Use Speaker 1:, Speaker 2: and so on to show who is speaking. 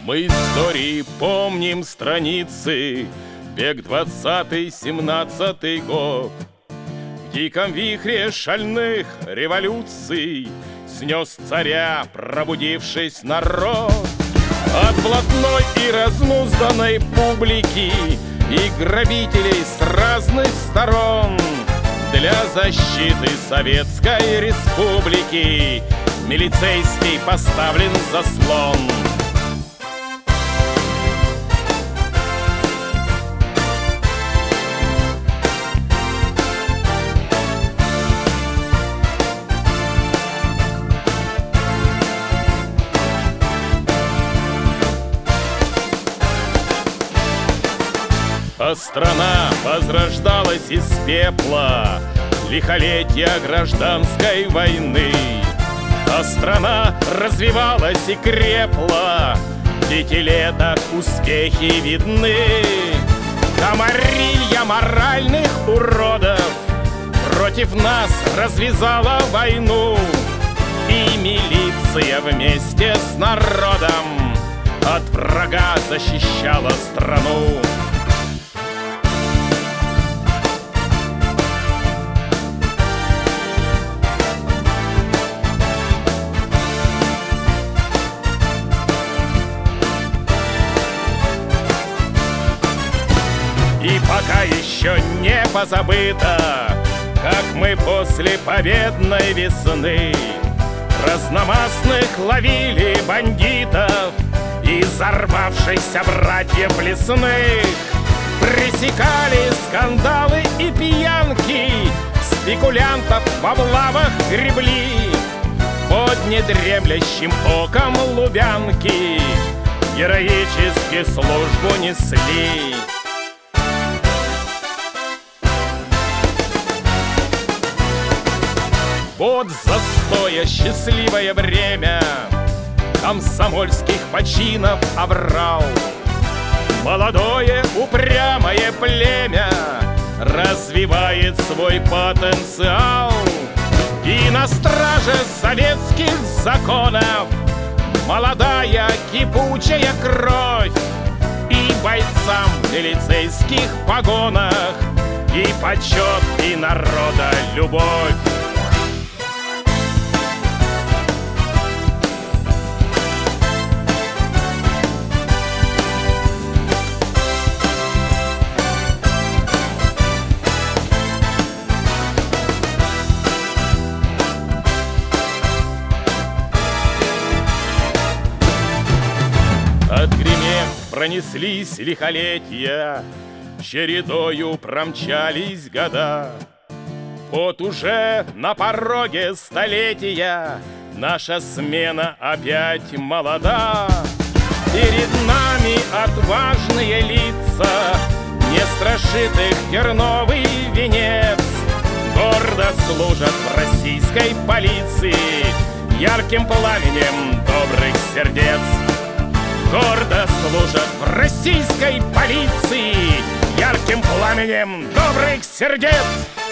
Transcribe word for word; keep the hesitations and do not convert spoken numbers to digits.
Speaker 1: Мы истории помним страницы, век двадцатый, семнадцатый год. В диком вихре шальных революций снес царя, пробудившись народ. От блатной и разнузданной публики и грабителей с разных сторон для защиты Советской Республики милицейский поставлен заслон. А страна возрождалась из пепла лихолетия гражданской войны. А страна развивалась и крепла, в пятилеток успехи видны. Комарилья моральных уродов против нас развязала войну, и милиция вместе с народом от врага защищала страну. И пока еще не позабыто, как мы после победной весны разномастных ловили бандитов и взорвавшихся братьев лесных, пресекали скандалы и пьянки, спекулянтов в облавах гребли, под недремлющим оком Лубянки героически службу несли. Вот застоя счастливое время комсомольских починов оврал. Молодое упрямое племя развивает свой потенциал. И на страже советских законов молодая кипучая кровь. И бойцам в милицейских погонах и почет, и народа любовь. Отгремев, пронеслись лихолетия, чередою промчались года. Вот уже на пороге столетия наша смена опять молода. Перед нами отважные лица, не страшит их терновый венец. Гордо служат в российской полиции ярким пламенем добрых сердец. Гордо служат в российской полиции ярким пламенем добрых сердец.